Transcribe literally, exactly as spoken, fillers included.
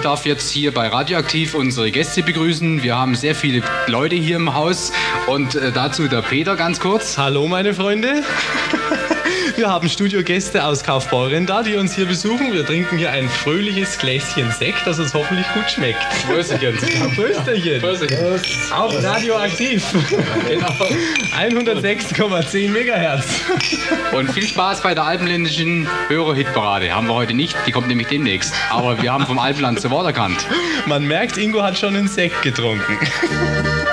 darf jetzt hier bei Radioaktiv unsere Gäste begrüßen. Wir haben sehr viele Leute hier im Haus und äh, dazu der Peter ganz kurz. Hallo meine Freunde. Wir haben Studiogäste aus Kaufbeuren da, die uns hier besuchen. Wir trinken hier ein fröhliches Gläschen Sekt, das uns hoffentlich gut schmeckt. Prösterchen. Prösterchen. Prösterchen. Auf Radioaktiv. Genau. hundertsechs Komma zehn Megahertz. Und viel Spaß bei der alpenländischen Hörer-Hitparade. Haben wir heute nicht, die kommt nämlich demnächst. Aber wir haben vom Alpenland zu Wort erkannt. Man merkt, Ingo hat schon einen Sekt getrunken.